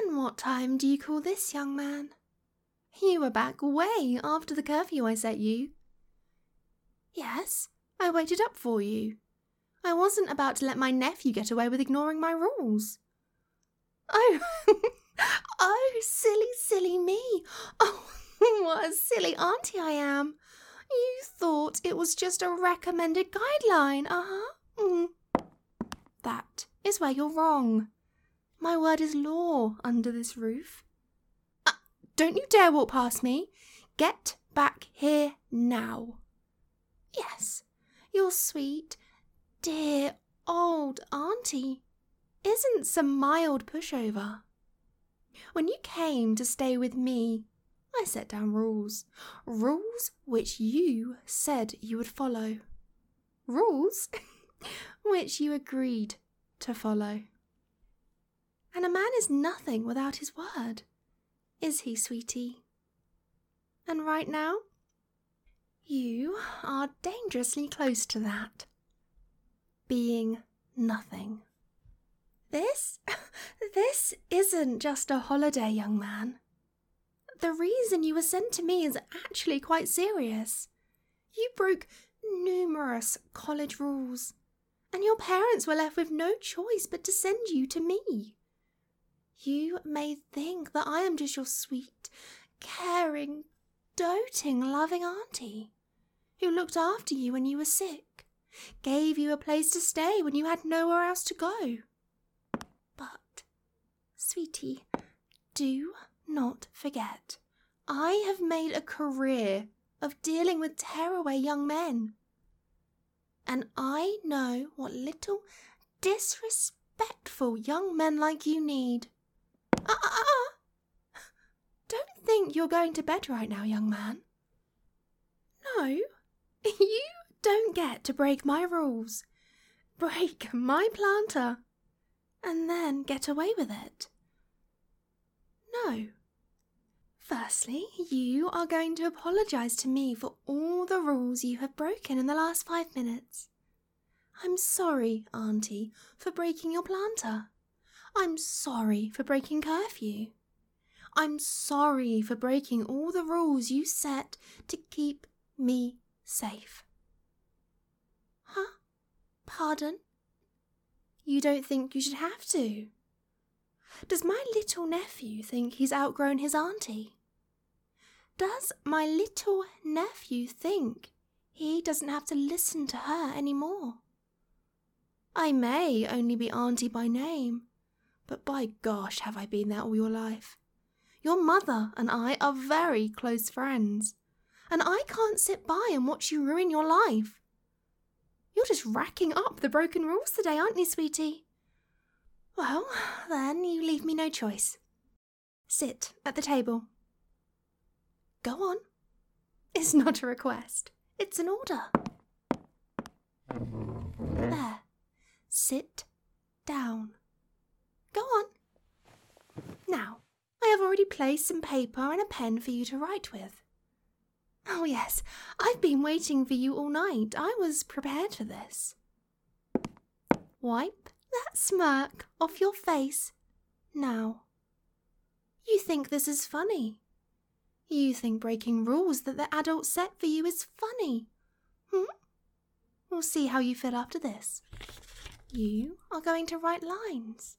And what time do you call this, young man? You were back way after the curfew I set you. Yes, I waited up for you. I wasn't about to let my nephew get away with ignoring my rules. Oh, oh, silly, silly me. Oh, what a silly auntie I am. You thought it was just a recommended guideline, That is where you're wrong. My word is law under this roof. Don't you dare walk past me. Get back here now. Yes, your sweet, dear old auntie isn't some mild pushover. When you came to stay with me, I set down rules. Rules which you said you would follow. Rules which you agreed to follow. And a man is nothing without his word, is he, sweetie? And right now, you are dangerously close to that. Being nothing. This isn't just a holiday, young man. The reason you were sent to me is actually quite serious. You broke numerous college rules, and your parents were left with no choice but to send you to me. You may think that I am just your sweet, caring, doting, loving auntie, who looked after you when you were sick, gave you a place to stay when you had nowhere else to go. But, sweetie, do not forget, I have made a career of dealing with tearaway young men. And I know what little disrespectful young men like you need. Don't think you're going to bed right now, young man. No, you don't get to break my rules, break my planter, and then get away with it. No. Firstly, you are going to apologise to me for all the rules you have broken in the last 5 minutes. I'm sorry, auntie, for breaking your planter. I'm sorry for breaking curfew. I'm sorry for breaking all the rules you set to keep me safe. Huh? Pardon? You don't think you should have to? Does my little nephew think he's outgrown his auntie? Does my little nephew think he doesn't have to listen to her anymore? I may only be auntie by name, but by gosh have I been there all your life. Your mother and I are very close friends, and I can't sit by and watch you ruin your life. You're just racking up the broken rules today, aren't you, sweetie? Well, then you leave me no choice. Sit at the table. Go on. It's not a request. It's an order. There. Sit down. Go on. Now, I have already placed some paper and a pen for you to write with. Oh yes, I've been waiting for you all night. I was prepared for this. Wipe that smirk off your face now. You think this is funny. You think breaking rules that the adults set for you is funny. We'll see how you feel after this. You are going to write lines.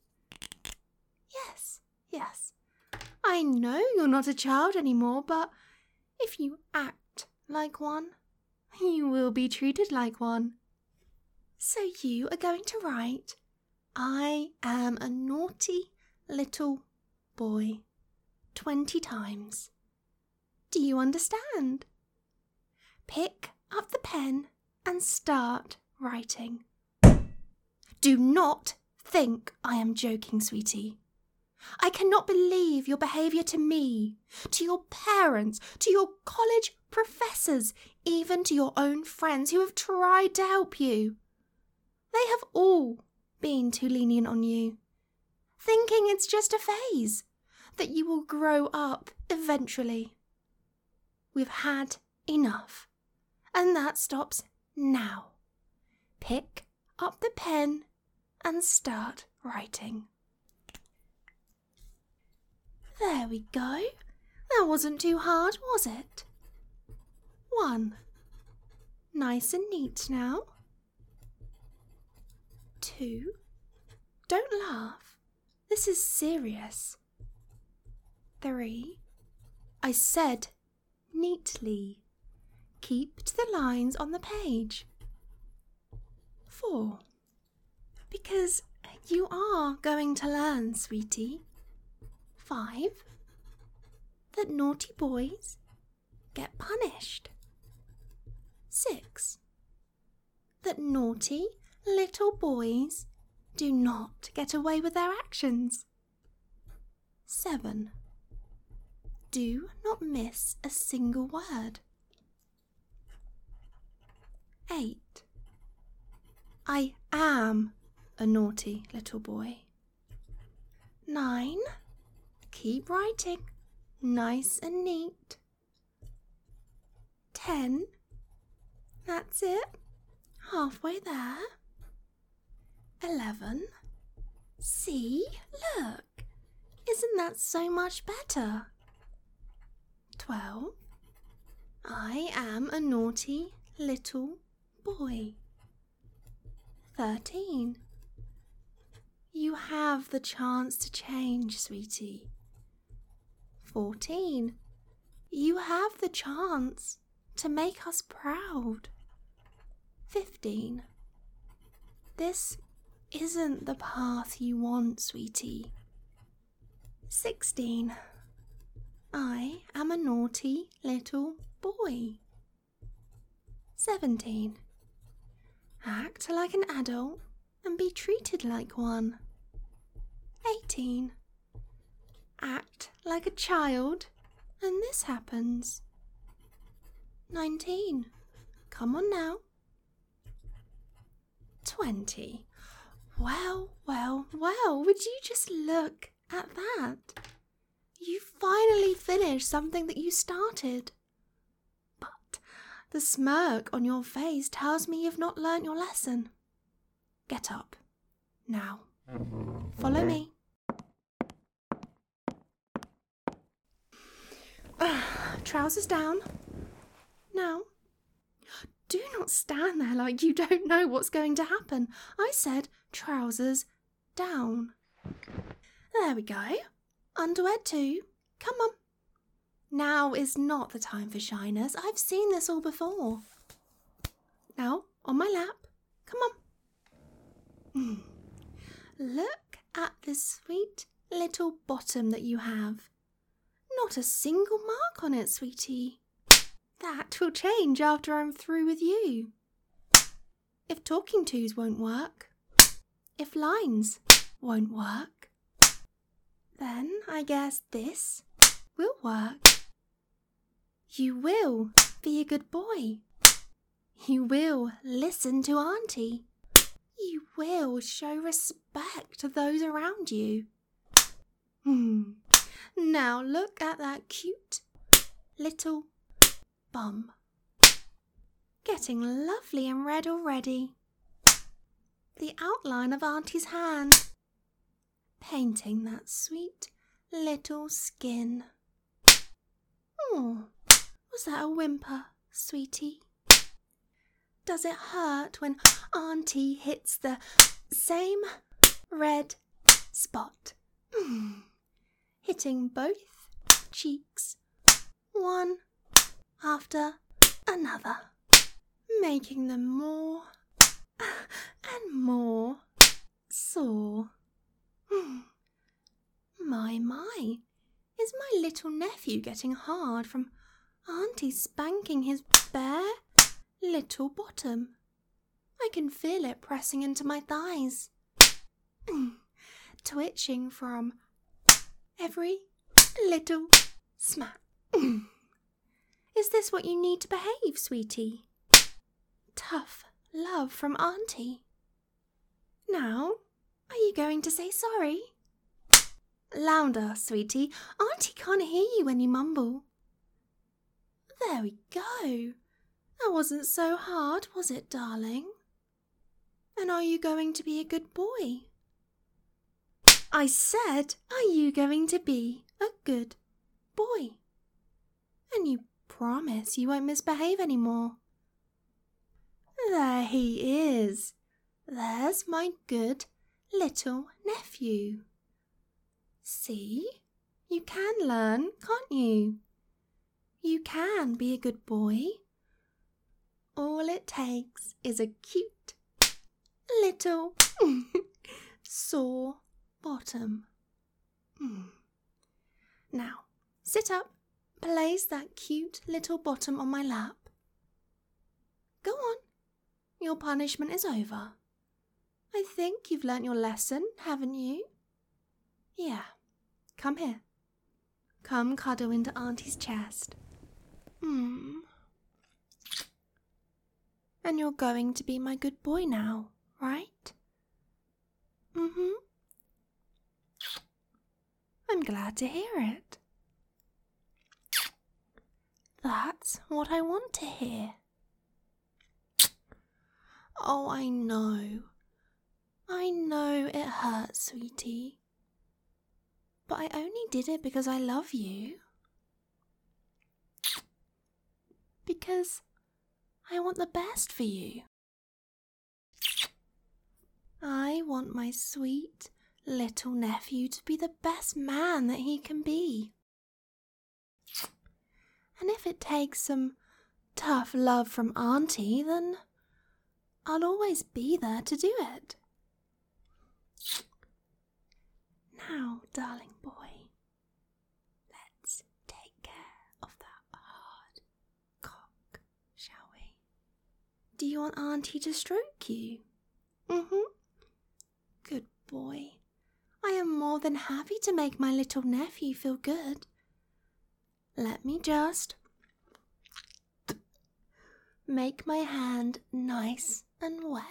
Yes. I know you're not a child anymore, but if you act like one, you will be treated like one. So you are going to write, I am a naughty little boy, 20 times. Do you understand? Pick up the pen and start writing. Do not think I am joking, sweetie. I cannot believe your behaviour to me, to your parents, to your college professors, even to your own friends who have tried to help you. They have all been too lenient on you, thinking it's just a phase, that you will grow up eventually. We've had enough, and that stops now. Pick up the pen and start writing. There we go. That wasn't too hard, was it? 1. Nice and neat now. 2. Don't laugh. This is serious. 3. I said neatly. Keep to the lines on the page. 4. Because you are going to learn, sweetie. 5. That naughty boys get punished. 6. That naughty little boys do not get away with their actions. 7. Do not miss a single word. 8. I am a naughty little boy. 9. Keep writing, nice and neat. 10. That's it, halfway there. 11. See, look, isn't that so much better? 12. I am a naughty little boy. 13. You have the chance to change, sweetie. 14. You have the chance to make us proud. 15. This isn't the path you want, sweetie. 16. I am a naughty little boy. 17. Act like an adult and be treated like one. 18. Act like a child and this happens. 19. Come on now. 20. Well, would you just look at that? You finally finished something that you started. But the smirk on your face tells me you've not learnt your lesson. Get up. Now, follow me. Trousers down. Now, do not stand there like you don't know what's going to happen. I said trousers down. There we go. Underwear too. Come on. Now is not the time for shyness. I've seen this all before. Now, on my lap. Come on. Look at this sweet little bottom that you have. Not a single mark on it, sweetie. That will change after I'm through with you. If talking tos won't work, if lines won't work, then I guess this will work. You will be a good boy. You will listen to Auntie. You will show respect to those around you. Now look at that cute little bum. Getting lovely and red already. The outline of Auntie's hand. Painting that sweet little skin. Oh, was that a whimper, sweetie? Does it hurt when Auntie hits the same red spot? Hitting both cheeks, one after another, making them more and more sore. My, is my little nephew getting hard from Auntie spanking his bare little bottom? I can feel it pressing into my thighs, twitching from every little smack. Is this what you need to behave, sweetie? Tough love from Auntie. Now, are you going to say sorry? Louder, sweetie. Auntie can't hear you when you mumble. There we go. That wasn't so hard, was it, darling? And are you going to be a good boy? I said, are you going to be a good boy? And you promise you won't misbehave anymore. There he is. There's my good little nephew. See? You can learn, can't you? You can be a good boy. All it takes is a cute little sore bottom. Now, sit up, place that cute little bottom on my lap. Go on, your punishment is over. I think you've learnt your lesson, haven't you? Yeah, come here. Come cuddle into Auntie's chest. And you're going to be my good boy now, right? I'm glad to hear it. That's what I want to hear. Oh, I know. I know it hurts, sweetie. But I only did it because I love you. Because I want the best for you. I want my sweet little nephew to be the best man that he can be. And if it takes some tough love from Auntie, then I'll always be there to do it. Now, darling boy, let's take care of that hard cock, shall we? Do you want Auntie to stroke you? Good boy. I am more than happy to make my little nephew feel good. Let me just make my hand nice and wet.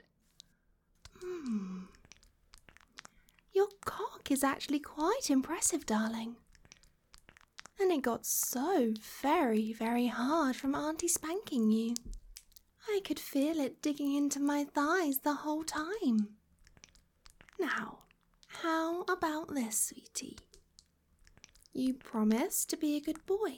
Your cock is actually quite impressive, darling. And it got so very, very hard from Auntie spanking you. I could feel it digging into my thighs the whole time. Now, how about this, sweetie? You promise to be a good boy.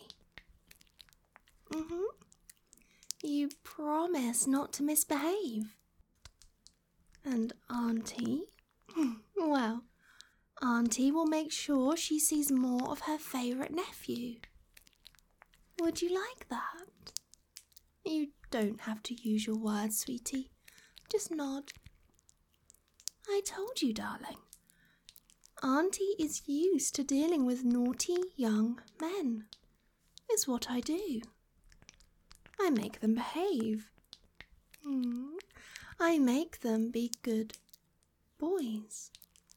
You promise not to misbehave. And Auntie, well, Auntie will make sure she sees more of her favourite nephew. Would you like that? You don't have to use your words, sweetie. Just nod. I told you, darling. Auntie is used to dealing with naughty young men. It's what I do. I make them behave. I make them be good boys.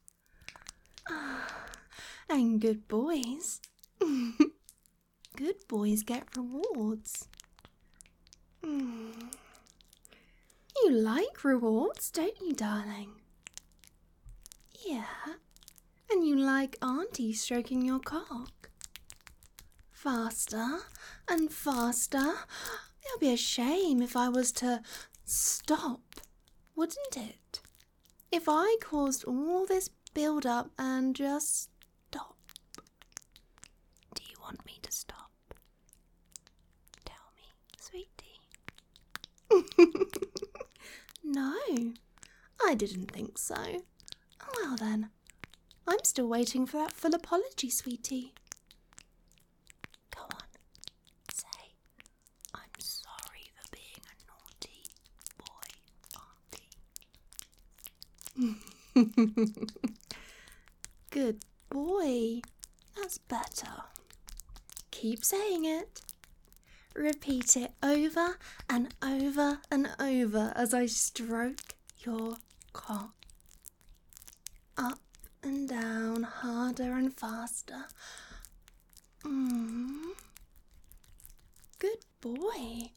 And good boys, good boys get rewards. You like rewards, don't you, darling? Yeah, and you like Auntie stroking your cock. Faster and faster. It'll be a shame if I was to stop, wouldn't it? If I caused all this build-up and just stop. Do you want me to stop? Tell me, sweetie. No, I didn't think so. Well then, I'm still waiting for that full apology, sweetie. Go on, say, I'm sorry for being a naughty boy, Auntie. Good boy. That's better. Keep saying it. Repeat it over and over and over as I stroke your cock. Up and down, harder and faster. Good boy.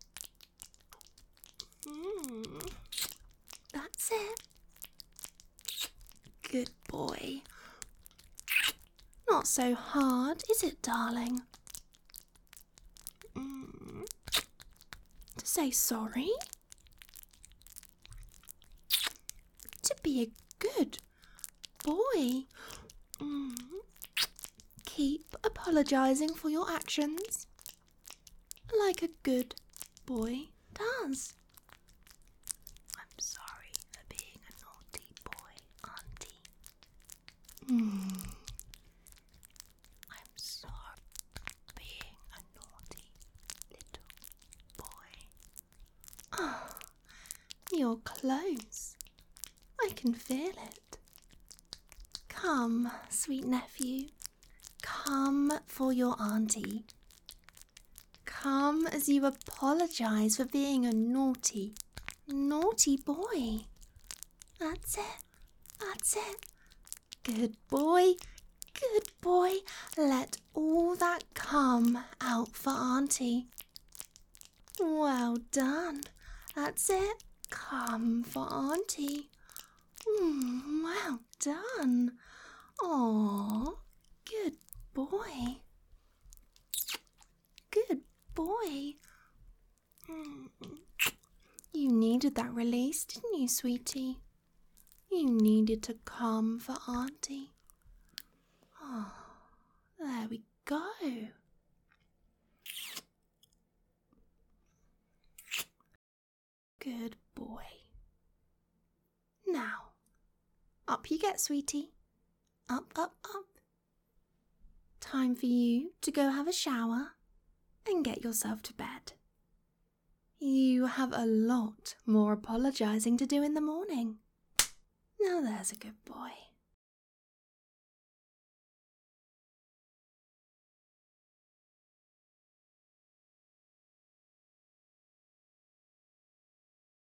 That's it. Good boy. Not so hard, is it, darling? To say sorry? To be a good boy. Mm. Keep apologising for your actions, like a good boy does. I'm sorry for being a naughty boy, Auntie. I'm sorry for being a naughty little boy. Oh, you're close. I can feel it. Come, sweet nephew. Come for your auntie. Come as you apologise for being a naughty, naughty boy. That's it. That's it. Good boy. Good boy. Let all that come out for auntie. Well done. That's it. Come for auntie. Well done. Aw, good boy. Good boy. You needed that release, didn't you, sweetie? You needed to come for auntie. Oh, there we go. Good boy. Now, up you get, sweetie. Up, up, up. Time for you to go have a shower and get yourself to bed. You have a lot more apologising to do in the morning. Now there's a good boy.